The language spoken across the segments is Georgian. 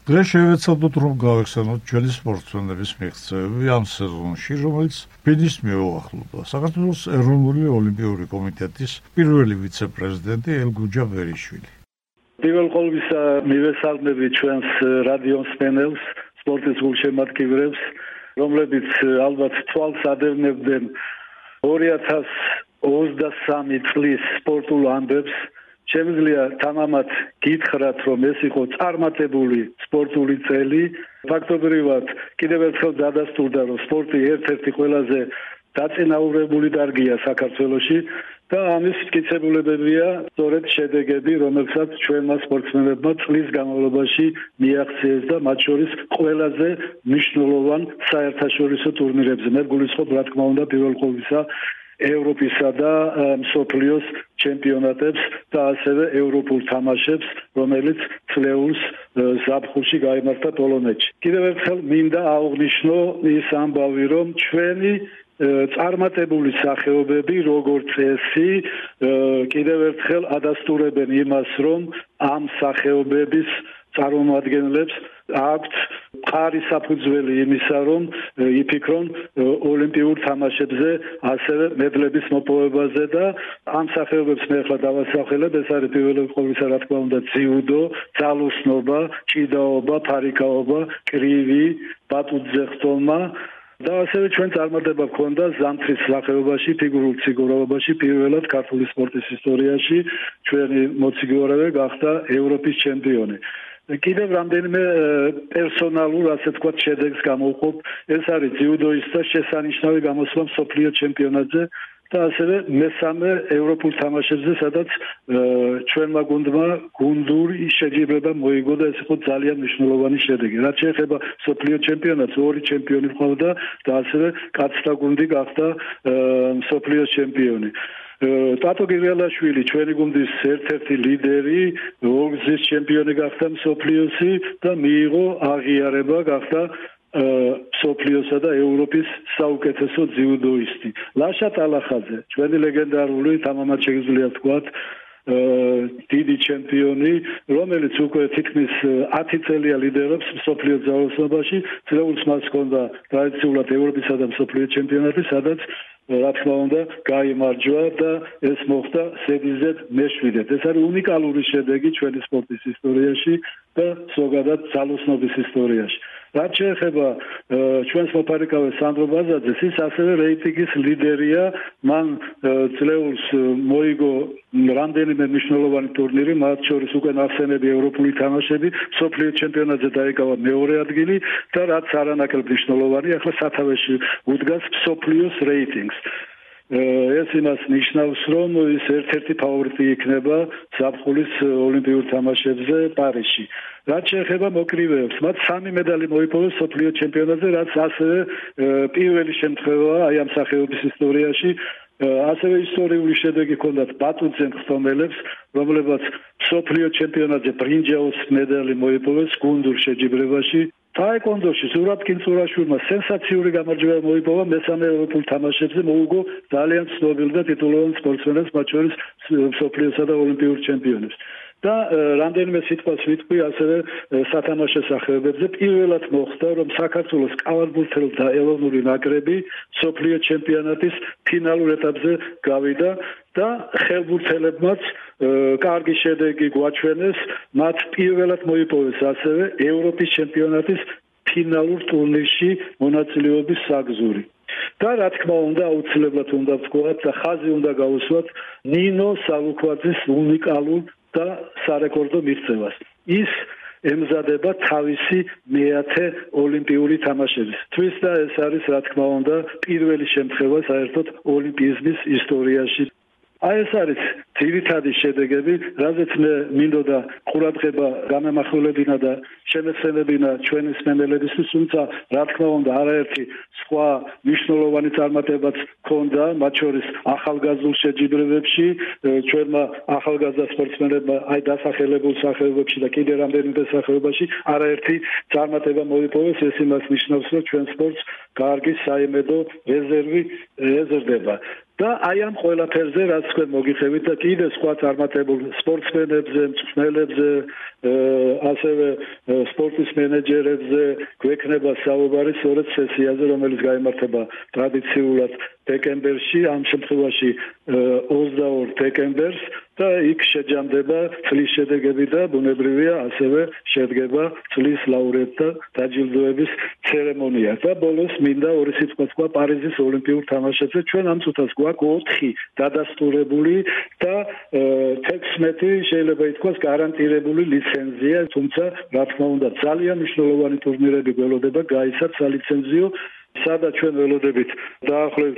დღეს შევეცადოთ რომ გავეხსენოთ ჩვენი სპორტსმენების მიღწევები ამ სეზონში, რომელიც ფინიშს მიუახლოვდა. საქართველოს ეროვნული ოლიმპიური კომიტეტის პირველი ვიცე-პრეზიდენტი ელგუჯა ბერიშვილი. პირველ ყოვლისა მივესალმები ჩვენს რადიო მსმენელს, სპორტის გულშემატკივრებს, რომლებიც ალბათ თვალს ადევნებდნენ 2023 წლის სპორტულ ამბებს. Შემიძლია თამამად გითხრათ, რომ ეს იყო წარმატებული სპორტული წელი. ფაქტობრივად კიდევ ერთხელ დადასტურდა, რომ სპორტი ერთ-ერთი ყველაზე დაწინაურებული დარგია საქართველოში და ამის მტკიცებულებებია სწორედ შედეგები, რომელსაც ჩვენმა სპორტსმენებმა წლის განმავლობაში მიაღწიეს და მათ შორის ყველაზე მნიშვნელოვან საერთაშორისო ტურნირებზე. მე გულისხმობ, რა თქმა უნდა, პირველ ყოვლისა ევროპისა და მსოფლიოს ჩემპიონატებს და ასევე ევროპულ თამაშებს, რომელიც წლეულს ზაფხულში გაიმართა პოლონეთში. კიდევ ერთხელ მინდა აღვნიშნო ის ამბავი, რომ ჩვენი წარმატებული სახეობები, როგორც წესი, კიდევ ერთხელ ადასტურებენ იმას, რომ ამ სახეობების წარმომადგენლებს აქვთ მყარი საფუძველი იმისა, რომ იფიქრონ ოლიმპიურ თამაშებზე, ასევე მედლების მოპოვებაზე და ამ სახეობებს მე ახლა დავასახელებ. ეს არის პირველი ყოვლისა, რა თქმა უნდა, ძიუდო, ძალოსნობა, ჭიდაობა, ფარიკაობა, კრივი, ბატუტზე ხტოლმა და ასევე ჩვენ წარმატება გქონდა ზამთრის სახეობაში, ფიგურულ ციგურობაში, პირველად ქართული სპორტის ისტორიაში ჩვენი მოციგუარავე გახდა ევროპის ჩემპიონი. კიდევ რამდენიმე პერსონალურ, ასე ვთქვათ, შედეგს გამოვყოფ. ეს არის ძიუდოისტთა შესანიშნავი გამოსვლა მსოფლიო ჩემპიონატზე და ასევე მესამე ევროპულ თამაშებზე, სადაც ჩვენმა გუნდმა გუნდური შეჯიბრება მოიგო და ეს იყო ძალიან მნიშვნელოვანი შედეგი. რაც შეეხება მსოფლიო ჩემპიონატს, ორი ჩემპიონი ჰყავდა და ასევე კაცთა გუნდი გახდა მსოფლიოს ჩემპიონი. ტატო გირიალაშვილი, ჩვენი გუნდის ერთ-ერთი ლიდერი, ორგზის ჩემპიონი გახდა მსოფლიოსი და მიიღო აღიარება, გახდა მსოფლიოსა და ევროპის საუკეთესო ძიუდოისტი. ლაშა ტალახაძე, ჩვენი ლეგენდარული, თამამად შეგვიძლია ვთქვათ, დიდი ჩემპიონი, რომელიც უკვე თითქმის 10 წელია ლიდერობს მსოფლიო ძალოსნობაში. წლეულს მას ჰქონდა ტრადიციულად ევროპისა და მსოფლიო ჩემპიონატი, სადაც რა თქმა უნდა გაიმარჯვა და ეს მოხდა სედიზედ მე-7. ეს არის უნიკალური შედეგი ჩვენი სპორტის ისტორიაში და ზოგადად ძალოსნობის ისტორიაში. რაც შეეხება ჩვენს მოფარიკავეს სანდრო ბაზაძეს, ის ასევე რეიტინგის ლიდერია. მან წლეულს მოიგო რამდენიმე მნიშვნელოვანი ტურნირი, მათ შორის უკვე ნახსენები ევროპული თამაშები, მსოფლიო ჩემპიონატზე დაიკავა მეორე ადგილი და რაც არანაკლებ მნიშვნელოვანია, ახლა სათავეში უდგას მსოფლიოს რეიტინგს. ეს იმას ნიშნავს, რომ ის ერთ-ერთი ფავორიტი იქნება ზაფხულის ოლიმპიურ თამაშებზე პარიზში. რაც შეეხება მოკრივეებს, მათ 3 მედალი მოიპოვეს მსოფლიო ჩემპიონატზე, რაც ასევე პირველი შემთხვევაა აი ამ სახეობის ისტორიაში. ასევე ისტორიული შედეგი ჰქონდათ ბატუტზე ხტომელებს, რომლებაც მსოფლიო ჩემპიონატზე ბრინჯაოს მედალი მოიპოვეს გუნდურ შეჯიბრებაში. ტაეკვონდოში ზურაბ კინწურაშვილმა სენსაციური გამარჯვება მოიპოვა მესამე ევროპულ თამაშებზე, მოუგო ძალიან ცნობილ და ტიტულოვან სპორტსმენებს, მათ შორის მსოფლიოსა და ოლიმპიურ ჩემპიონებს. და რამდენიმე სიტყვას ვიტყვი ასევე სათამაშო სახეობებზე. პირველად მოხდა, რომ საქართველოს კალათბურთელთა ეროვნული ნაკრები მსოფლიო ჩემპიონატის ფინალურ ეტაპზე გავიდა და ხელბურთელებმაც კარგი შედეგი გვაჩვენეს. მათ პირველად მოიპოვეს ასევე ევროპის ჩემპიონატის ფინალურ ტურნირში მონაწილეობის საგზური. და რა თქმა უნდა, აუცილებლად უნდა ვთქვათ და ხაზი უნდა გაუსვათ ნინო სალუქვაძის უნიკალურ და სარეკორდო მიღწევას. ის ემზადება თავისი მეათე ოლიმპიური თამაშებისთვის და ეს არის, რა თქმა უნდა, პირველი შემთხვევა საერთოდ ოლიმპიზმის ისტორიაში. აი ეს არის ძირითადი შედეგები, რაზეც მე მინდოდა ყურადღება გამემახვილებინა და შემეცნებინა ჩვენი მსმენელებისთვის, თუმცა რა თქმა უნდა არაერთი სხვა მნიშვნელოვანი წარმატებაც ჰქონდა, მათ შორის ახალგაზრდულ შეჯიბრებებში, ჩვენმა ახალგაზრდა სპორტსმენებმა აი დასახელებულ სახეობებში და კიდევ რამდენიმე სახეობაში არაერთი წარმატება მოიპოვეს. ეს იმას ნიშნავს, რომ ჩვენ სპორტს კარგი საიმედო რეზერვი ეზრდება. და აი ამ ყველაფერზე, რაც თქვენ მოგიხსენეთ და კი კიდე სხვა წარმატებულ სპორტსმენებზე, მწვრთნელებზე, ასევე სპორტის მენეჯერებზე გვექნება საუბარი სწორედ სესიაზე, რომელიც გაიმართება ტრადიციულად დეკემბერში, ამ შემთხვევაში 22 დეკემბერს და იქ შეჯამდება წლის შედეგები და ბუნებრივია ასევე შედგება წლის ლაურეატთა დაჯილდოების ცერემონია და ბოლოს მინდა ორი სიტყვა თქვა პარიზის ოლიმპიურ თამაშებზე. ჩვენ ამ წუთას გვაქვს 4 დადასტურებული და 16 შეიძლება ითქვას გარანტირებული ლიცენზია, თუმცა რა თქმა უნდა ძალიან მნიშვნელოვანი ტურნირები გველოდება გაიცათ სალიცენზიო, სადაც ჩვენ ველოდებით დაახლოებით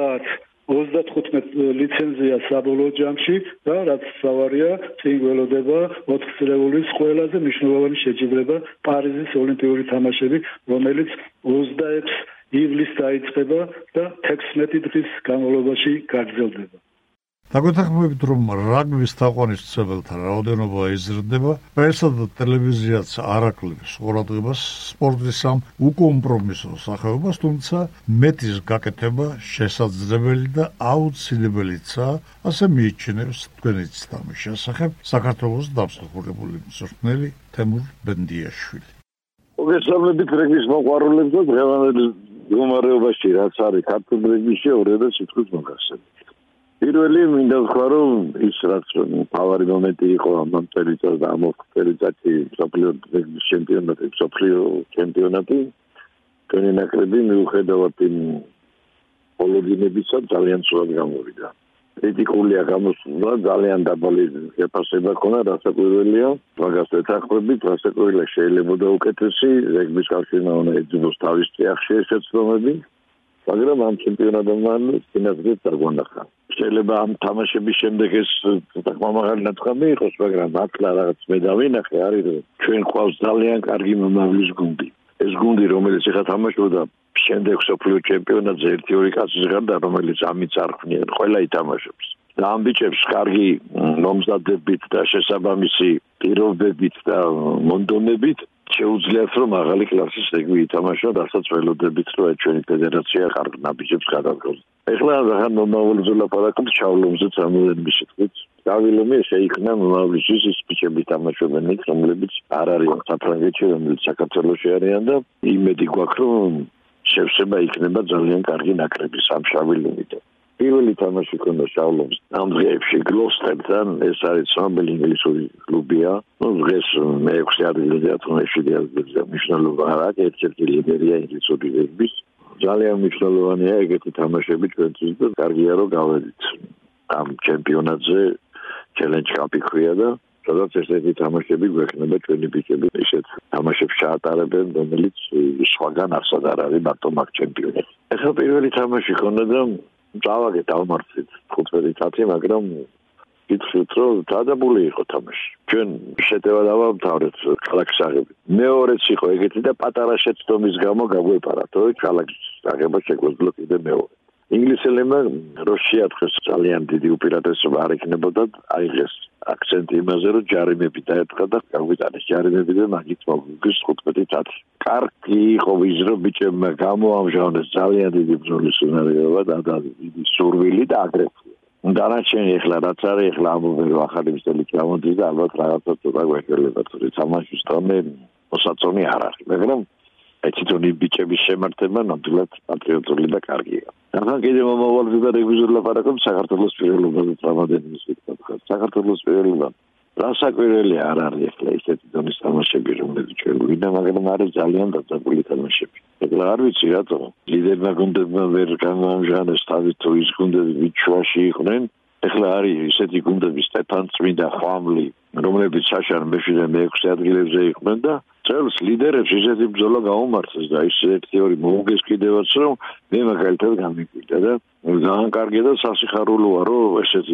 30-35 ლიცენზია საბოლოო ჯამში და რაც სავარია წინ გველოდება 4 წლეულის ყველაზე მნიშვნელოვანი შეჯიბრება პარიზის ოლიმპიური თამაშები, რომელიც 26 ივლისს დაიწყება და 16 დღის განმავლობაში გაგრძელდება. დაგვეთანხმებით, რომ რაგბის თაყვანისმცემელთა რაოდენობა იზრდება, ესადაც ტელევიზიაც არ აკლებს ყურადღებას სპორტის ამ უკომპრომისო სახეობას, თუმცა მეტის გაკეთება შესაძლებელი და აუცილებელიცაა, ასე მიიჩნევს თქვენიც თამაშის შესახებ საქართველოს დამსახურებული მწვრთნელი თემურ ბენდიაშვილი. მოგესალმებით რეგბის მოყვარულებს და დღევანდელ მდგომარეობაში რაც არის ქართულ რეგბიში ორიადა სიტყვის მოგახსენებთ. პირველი მინდა ვთქვა, რომ ის რაც მთავარი მომენტი იყო ამ წელიწადს და ამ წელიწადში მსოფლიო რეგბის ჩემპიონატი, მსოფლიო ჩემპიონატი, თქვენი ნაკრები მიუხედავად იმ პოლოდინებისა ძალიან სულად გამოვიდა. კრიტიკულია გამოსულა, ძალიან დაბალი შეფასება ქონა, რასაკვირველია, მაგას ვეთანხმებით, რასაკვირველია შეიძლებოდა უკეთესი, რეგბის კავშირმა უნდა ეძებოს თავის წიაღში შეცდომები, მაგრამ ამ ჩემპიონატთან წინასწარ დაგვანახა. შეიძლება ამ თამაშების შემდეგ ეს თქმამაღალი ნათქვამი იყოს, მაგრამ ახლა რაღაც მე დავინახე არის რომ ჩვენ ყავს ძალიან კარგი მომავლის გუნდი. ეს გუნდი რომელიც ახლა თამაშობდა შემდეგ მსოფლიო ჩემპიონატზე 1-2 კაცის გარდა რომელიც ამიც არ ხვნიან, ყველა ითამაშებს. და ამ ბიჭებს კარგი მომზადებით და შესაბამისი პირობებით და მონდომებით შეუძლიათ რომ მაღალი კლასის რეგბი ითამაშონ, რასაც ველოდებით რომ ჩვენი ფედერაცია კარგ ნაბიჯებს გადადგოს. ეხლა რაღაც მომავალზე ლაპარაკობთ შავლომზეც ამოდენმის სიტყვით. გავილომი შეიქმნა მომავლის ის ბიჭები თამაშობენ იქ, რომლებიც არ არიან საფრანგეთში, რომლებიც საქართველოში არიან და იმედი გვაქვს რომ შევსება იქნება ძალიან კარგი ნაკრები სამშავილომიდან. პირველი თამაში ქონდა შავლომს ამ დღეებში გლოსტერთან, ეს არის ცნობილი ინგლისური კლუბია. დღეს მე-6 ადგილზეა, თუმცა 7 ადგილზეა, მნიშვნელობა არ აქვს, ერთ-ერთი ლიდერია ინგლისური რეგბის. ძალიან მნიშვნელოვანია ეგეთი თამაშები ჩვენთვის და კარგია რომ გავედით ამ ჩემპიონატზე, Challenge Cup-ი ქვია და სადაც ესეთი თამაშები გვექნება ჩვენი ბიჭები ისეთ თამაშებს ჩაატარებენ, რომელიც სხვაგან არსად არ არის მარტო მაგ ჩემპიონატი. ეხლა პირველი თამაში ქონდა და წავაგეთ დავმარცხეთ 15-10, მაგრამ გითხრით რომ დადაბული იყო თამაში. ჩვენ შეტევა დავამთავრეთ ქალაქის აღებით. მეორეც იყო ეგეთი და პატარა შეცდომის გამო გაგვეპარათ, რომ ქალაქის აღება შეგვეძლო კიდე მეორე. ინგლისელებმა რო შეათხეს ძალიან დიდი უპირატესობა არ იქნებოდა, აიღეს აქცენტი იმაზე, რომ ჯარიმები დაეწყა და გაგვიტანეს ჯარიმები და მაგით მოგვიგეს 15-10. კარგი იყო ვიზრო ბიჭებმა გამოამჟღავნეს ძალიან დიდი ბრძოლის უნარიანობა და დიდი სურვილი და აგრესია. დანარჩენი ეხლა რაც არის, ეხლა ამბობენ რომ ახალი მცდელი ჩამოდის და ალბათ რაღაცა ცოტა გვექელებათ, რომ თამაშის თამე მოსაწონი არ არის, მაგრამ ეციტონი ბიჭების შემართება ნამდვილად პატრიოტული და კარგია. ახლა კიდევ მომავალზე და რეგულარულად ლაპარაკობთ საქართველოს პირველობაზე თამადენის ვიკტორია. საქართველოს პირველობა რასაკვირველია არ არის ახლა ისეთი დონის თამაშები, რომლებიც ჩვენ გვინდა, მაგრამ არის ძალიან დაძაბული თამაშები. ეხლა არ ვიცი რატომ ლიდერმა გუნდებმა ვერ გამოამჟღავნეს თავის თუ ის გუნდები ვით შუაში იყვნენ. ეხლა არის ისეთი გუნდები სტეფან წმინდა, ხვამლი, რომლებიც საშარ მეშვიდე მე-6 ადგილებზე იყვნენ და წელს ლიდერებს ისეთი ბრძოლა გაუმართეს და ის 1-2 მოუგეს კიდევაც რომ მე მაგალითად გამიკვირდა და ძალიან კარგია და სასიხარულოა რომ ესეთი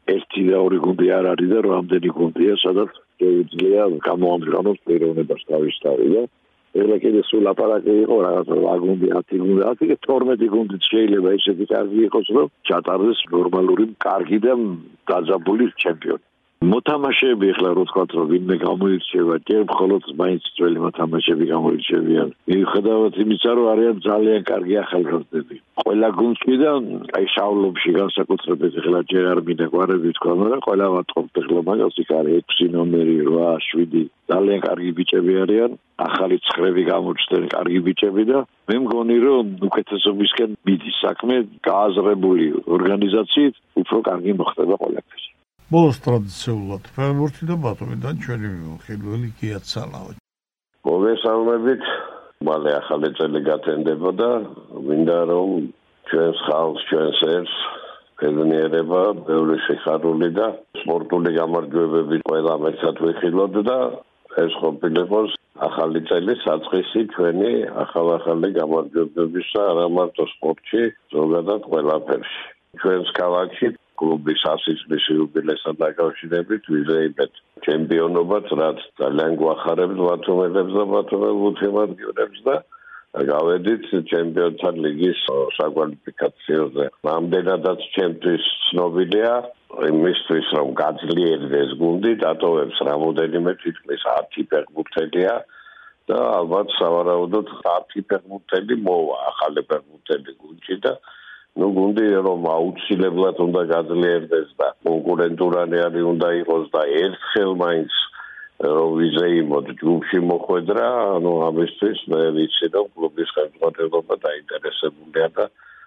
1-2 გუნდი არ არის და რამდენი გუნდია სადაც შეუძლია გამოამჟღავნოს პიროვნებას თავისთავად და ეხლა კიდე სულ ლაპარაკი იყო რაღაც 8 გუნდი, 10 გუნდი, 12 გუნდიც შეიძლება ისეთი კარგი იყოს რომ ჩატარდეს ნორმალური კარგი და დაძაბული ჩემპიონი. მოთამაშეები ახლა რო ვთქვათ რომ ვინმე გამოირჩევა, ჯერ მხოლოდ მაინც ძველი მოთამაშეები გამოირჩევიან. მიუხედავად იმისა, რომ არიან ძალიან კარგი ახალგაზრდები. ყველა გუნდს კიდე აი შავლობში განსაკუთრებით ახლა ჯერ არ მინეგვარები თქვა, მაგრამ ყველა ვატყობთ ახლა მაგას იქ არის 6 ნომერი, 8, 7 ძალიან კარგი ბიჭები არიან. ახალი ცხრები გამოჩნდნენ კარგი ბიჭები და მე მგონი რომ უკეთესობისკენ მიდის საქმე გააზრებული ორგანიზაციით უფრო კარგი მოხდება ყველაფერი. ბოლოს ტრადიციულად ფეხბურთი და ბატონიდან ჩვენი მიმოხილველი გია ცალავი. მოგესალმებით, მალე ახალი წელი გათენდებოდა, მინდა რომ ჩვენს ხალხს, ჩვენს ერს ელნიერება, ბევრი სიხარული და სპორტული გამარჯვებები ყველა ერთად ვიხილოთ და ეს ყოფილიყოს ახალი წელი საწყისი ჩვენი ახალ-ახალი გამარჯვებებისა არა მარტო სპორტში, ზოგადად ყველაფერში. ჩვენს ქალაქში კლუბის 100-ის იუბილესთან დაკავშირებით ვიზეიმეთ ჩემპიონობაც, რაც ძალიან გვახარებს ბათუმელებს და ბათუმელ გულშემატკივრებს და გავედით ჩემპიონთა ლიგის საკვალიფიკაციოზე. რამდენადაც ჩემთვის ცნობილია იმისთვის, რომ გაძლიერდეს გუნდი, დატოვებს რამოდენიმე თითქმის 10 ფეხბურთელია და ალბათ სავარაუდოდ 10 ფეხბურთელი მოვა ახალი ფეხბურთელი გუნდში და გუნდი რომ აუცილებლად უნდა გაძლიერდეს და კონკურენტურანი არის უნდა იყოს და ერთხელ მაინც რომ ვიზეიმოთ ჯგუფში მოხვედრა, ამისთვის მე ვიცი რომ კლუბის ხელმძღვანელობა დაინტერესებულია და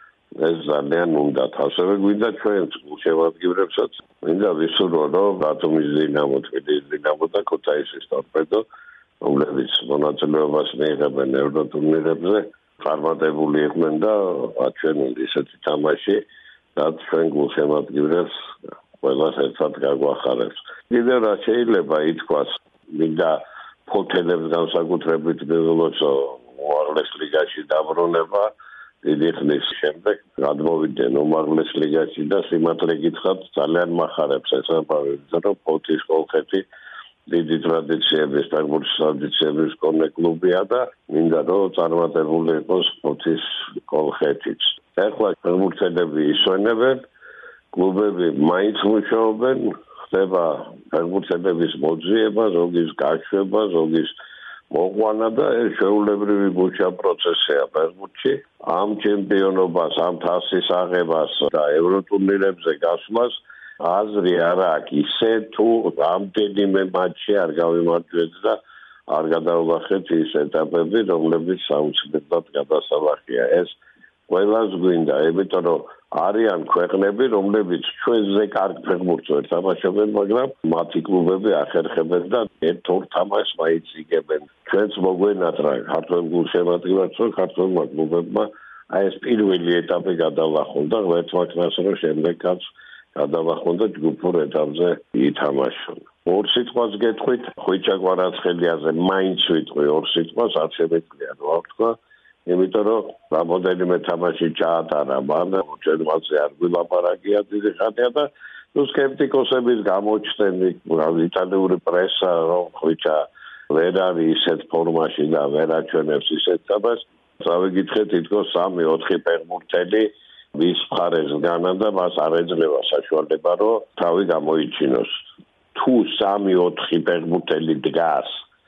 ეს ძალიან უნდათ. ასევე გვინდა ჩვენს გულშემატკივრებსაც მინდა ვისურვო რომ ბათუმის დინამო, თბილისის დინამო და ქუთაისის ტორპედო, რომლებიც მონაწილეობას მიიღებენ ევროტურნირებზე, წარმატებული იყვნენ და აჩვენონ ისეთი თამაში, რაც ჩვენ გულშემატკივრებს ყველას ერთად გაგვახარებს. კიდევ რა შეიძლება ითქვას, მინდა ფოთელებს განსაკუთრებით მივულოცო უმაღლეს ლიგაში დაბრუნება, დიდი ხნის შემდეგ გადმოვიდნენ უმაღლეს ლიგაში და სიმართლე გითხრათ ძალიან მახარებს ეს ამბავი, რომ ფოთის კოლხეთი დიდი ტრადიციების, ფეხბურთის ტრადიციების მქონე კლუბია და მინდა რომ წარმატებული იყოს ფოთის კოლხეთიც. ახლა ფეხბურთელები ისვენებენ, კლუბები მაინც მუშაობენ, ხდება ფეხბურთელების მოძიება, ზოგის გაშვება, ზოგის მოყვანა და ეს შეულებრივი მუშა პროცესია ფეხბურთში. ამ ჩემპიონობას, ამ თასის აღებას და ევროტურნირებზე გასვლას აზრი არ აქვს ისე თუ რამდენიმე მატჩი არ გავიმარჯვეთ და არ გადავახეთ ის ეტაპები, რომლებიც საოცრად გადასალახია. ეს ყველას გვინდა, იმიტომ რომ არიან ქვეყნები, რომლებიც ჩვენზე კარგ ფეხბურთს ვერ თამაშობენ, მაგრამ მათი კლუბები ახერხებენ და ერთ-ორ თამაშს მაინც იგებენ. ჩვენც მოგვენატრა ქართველ გულშემატკივრებს, რომ ქართველმა კლუბებმა აი ეს პირველი ეტაპი გადავახონ და ერთმანეთს რომ შემდეგაც გადავახონ და ჯგუფურ ეტაპზე ითამაშონ. ორ სიტყვას გეტყვით, ხვიჩა კვარაცხელიაზე მაინც ვიტყვი ორ სიტყვას, არ შემიძლია რა ვთქვა, იმიტომ რომ რამოდენიმე თამაში ჩაატარა მან, ჩვენზე არ გვილაპარაკია დიდი ხანია და სკეპტიკოსების გამოჩნდნენ იტალიური პრესა, რომ ხვიჩა ვერ არის ისეთ ფორმაში და ვერ აჩვენებს ისეთ თამაშს. წავიკითხეთ თითქოს 3-4 ფეხბურთელი ვის მხარეს განა და მას არ ეძლევა საშუალება, რომ თავი გამოიჩინოს. თუ 3-4 ფეხბურთელი დგას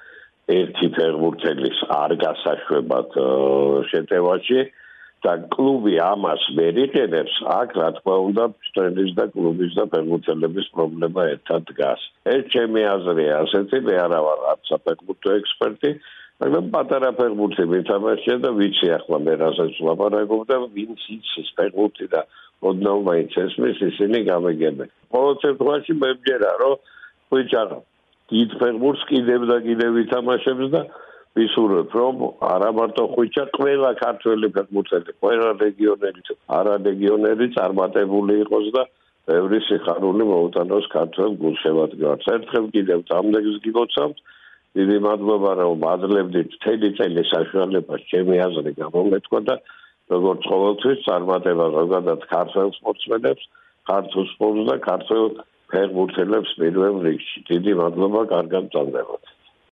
ერთი ფეხბურთელის არ გასაშვებად შეტევაში და კლუბი ამას ვერ იყენებს, აქ რა თქმა უნდა ტრენერის და კლუბის და ფეხბურთელების პრობლემა ერთად დგას. ეს ჩემი აზრია, ასეთი მე არა ვარ არც საფეხბურთო ექსპერტი, მაგრამ პატარა ფეხბურთი მითამაშია და ვიცი ახლა მე რასაც ვლაპარაკობ და ვინც იცის ფეხბურთი და ოდნავ მაინც ესმის, ისინი გამეგებენ. ყოველ შემთხვევაში მე მგერა, რომ ხვიჩა დიდ ფეხბურთს კიდევ და კიდევ ითამაშებს და ვისურვებ, რომ არა მარტო ხვიჩა, ყველა ქართველი ფეხბურთელი, ყველა ლეგიონერი წარმატებული იყოს და ბევრი სიხარული მოუტანოს ქართველ გულშემატკივრებს. ერთხელ კიდევ დამდეგს გილოცავთ. დიდი მადლობა, რომ აძლევდით მთელი წელი საშუალებას ჩემი აზრი გამომეთქვა და როგორც ყოველთვის წარმატება ზოგადად ქართველ სპორტსმენებს, ქართულ სპორტს და ქართველ ფეხბურთელებს პირველ რიგში. დიდი მადლობა, კარგად მწვანდებათ.